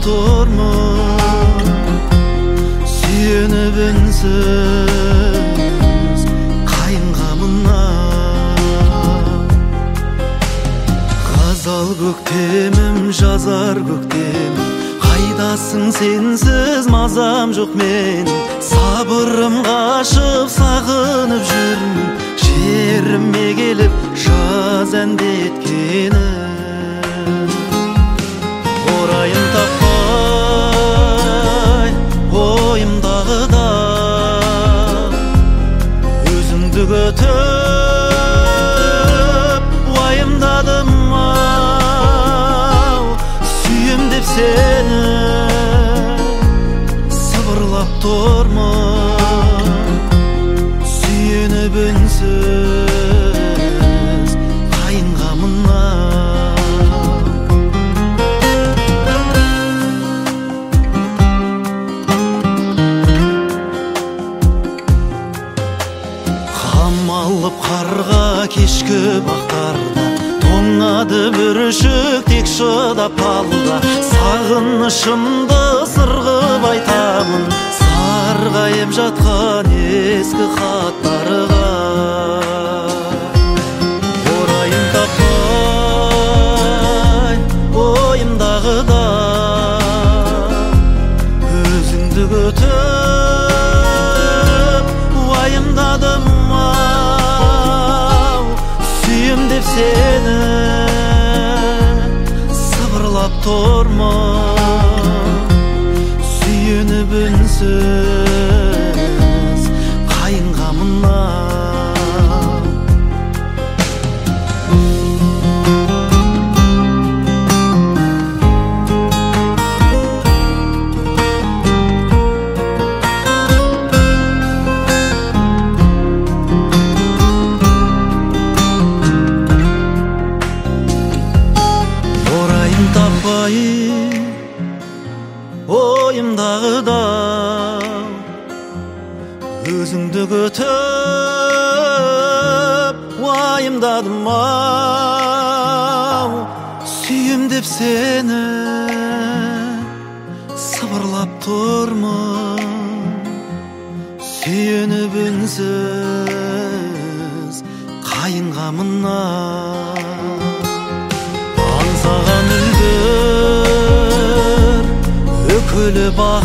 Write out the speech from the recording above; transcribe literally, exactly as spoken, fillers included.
тұрмын, сүйеніп үнсіз қайын қамына. Қазал көктемім, жазар көктемім, қайдасың сенсіз мазам жоқ мен. Сабырым қашып сағынып жүрмін, жеріме келіп жаз әндеткенім. Орайым таппай ойымдағыда өзіңді күтіп уайымдадым-ау. Сүйем деп сені сыбырлап тұрмын, сүйеніп үнсіз қайын қамына. Алып қарға кешкі бақтарда тоңады бүршік тек шыдап алда. Сағынышымды сырғып айтамын сарғайып жатқан ескі хаттарға. Орайым таппай ойымдағыда өзіңді күтіп уайымдадым. Сүйем деп сені сыбырлап тұрмын, сүйеніп үнсіз қайын қамына. Таппай ойымдағыда өзіңді күтіп уайымдадым-ау. Сүйем деп сені сыбырлап тұрмын, сүйеніп үнсіз қайын қамына. Аңсаған үлдір өкілі бақ